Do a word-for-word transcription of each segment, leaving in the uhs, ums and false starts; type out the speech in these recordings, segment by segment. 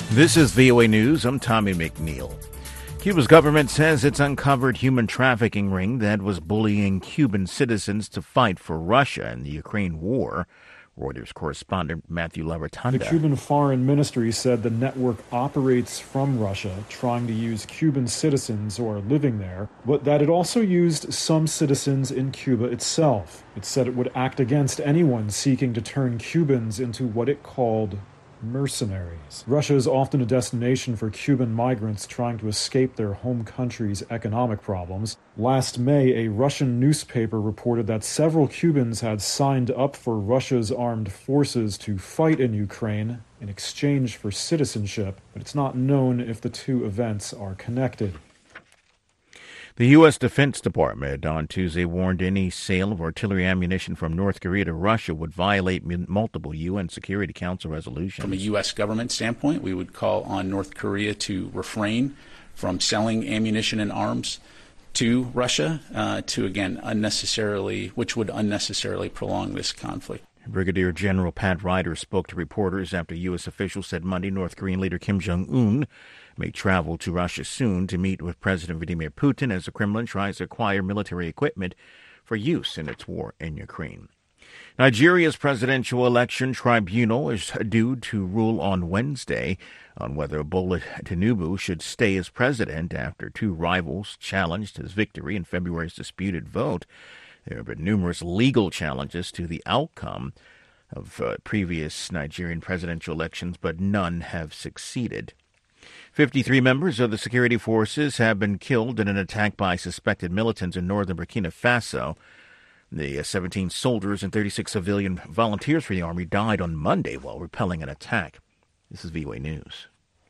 This is V O A News. I'm Tommy McNeil. Cuba's government says it's uncovered human trafficking ring that was bullying Cuban citizens to fight for Russia in the Ukraine war. Reuters correspondent Matthew LaRotanda. The Cuban Foreign Ministry said the network operates from Russia, trying to use Cuban citizens who are living there, but that it also used some citizens in Cuba itself. It said it would act against anyone seeking to turn Cubans into what it called mercenaries. Russia is often a destination for Cuban migrants trying to escape their home country's economic problems. Last May, a Russian newspaper reported that several Cubans had signed up for Russia's armed forces to fight in Ukraine in exchange for citizenship, but it's not known if the two events are connected. The U S. Defense Department on Tuesday warned any sale of artillery ammunition from North Korea to Russia would violate multiple U N Security Council resolutions. From a U S government standpoint, we would call on North Korea to refrain from selling ammunition and arms to Russia, uh, to, again, unnecessarily, which would unnecessarily prolong this conflict. Brigadier General Pat Ryder spoke to reporters after U S officials said Monday North Korean leader Kim Jong-un may travel to Russia soon to meet with President Vladimir Putin as the Kremlin tries to acquire military equipment for use in its war in Ukraine. Nigeria's presidential election tribunal is due to rule on Wednesday on whether Bola Tinubu should stay as president after two rivals challenged his victory in February's disputed vote. There have been numerous legal challenges to the outcome of uh, previous Nigerian presidential elections, but none have succeeded. fifty-three members of the security forces have been killed in an attack by suspected militants in northern Burkina Faso. The seventeen soldiers and thirty-six civilian volunteers for the army died on Monday while repelling an attack. This is V O A News.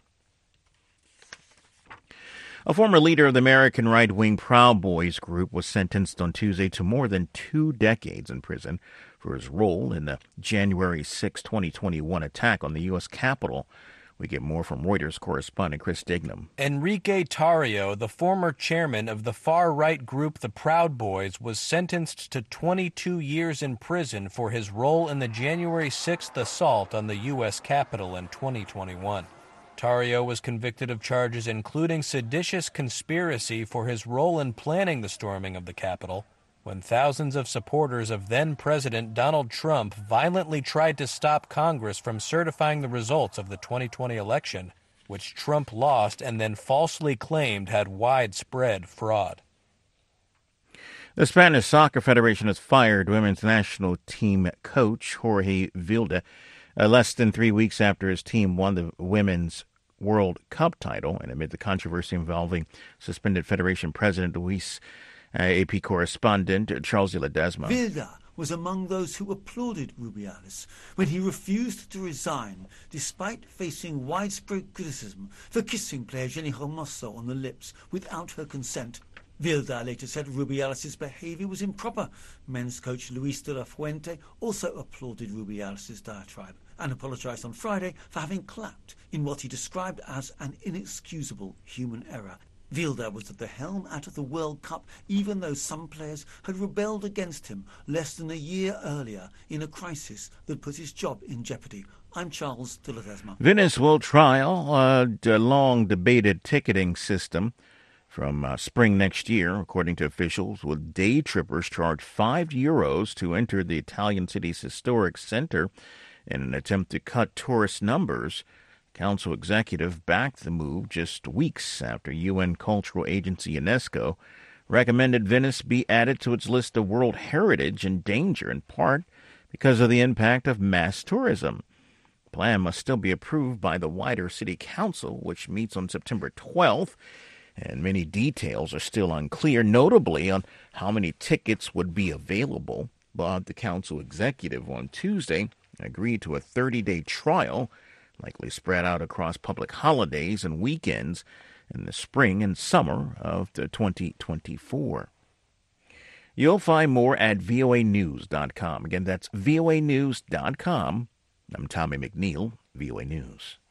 A former leader of the American right-wing Proud Boys group was sentenced on Tuesday to more than two decades in prison for his role in the January sixth, twenty twenty-one attack on the U S Capitol. We get more from Reuters correspondent Chris Dignam. Enrique Tarrio, the former chairman of the far-right group The Proud Boys, was sentenced to twenty-two years in prison for his role in the January sixth assault on the U S Capitol in twenty twenty-one. Tarrio was convicted of charges including seditious conspiracy for his role in planning the storming of the Capitol, when thousands of supporters of then-President Donald Trump violently tried to stop Congress from certifying the results of the twenty twenty election, which Trump lost and then falsely claimed had widespread fraud. The Spanish Soccer Federation has fired women's national team coach Jorge Vilda uh, less than three weeks after his team won the Women's World Cup title, and amid the controversy involving suspended Federation President Luis Uh, A P correspondent Charles de Ledesma. Vilda was among those who applauded Rubiales when he refused to resign, despite facing widespread criticism for kissing player Jenny Hermoso on the lips without her consent. Vilda later said Rubiales' behaviour was improper. Men's coach Luis de la Fuente also applauded Rubiales' diatribe and apologised on Friday for having clapped in what he described as an inexcusable human error. Vilda was at the helm out of the World Cup, even though some players had rebelled against him less than a year earlier in a crisis that put his job in jeopardy. I'm Charles de Ledesma. Venice will trial a long-debated ticketing system from uh, spring next year, according to officials, with day trippers charge five euros to enter the Italian city's historic center in an attempt to cut tourist numbers. Council executive backed the move just weeks after U N cultural agency UNESCO recommended Venice be added to its list of World Heritage in danger, in part because of the impact of mass tourism. The plan must still be approved by the wider city council, which meets on September twelfth, and many details are still unclear, notably on how many tickets would be available. But the council executive on Tuesday agreed to a thirty-day trial, likely spread out across public holidays and weekends in the spring and summer of twenty twenty-four. You'll find more at V O A news dot com. Again, that's V O A news dot com. I'm Tommy McNeil, V O A News.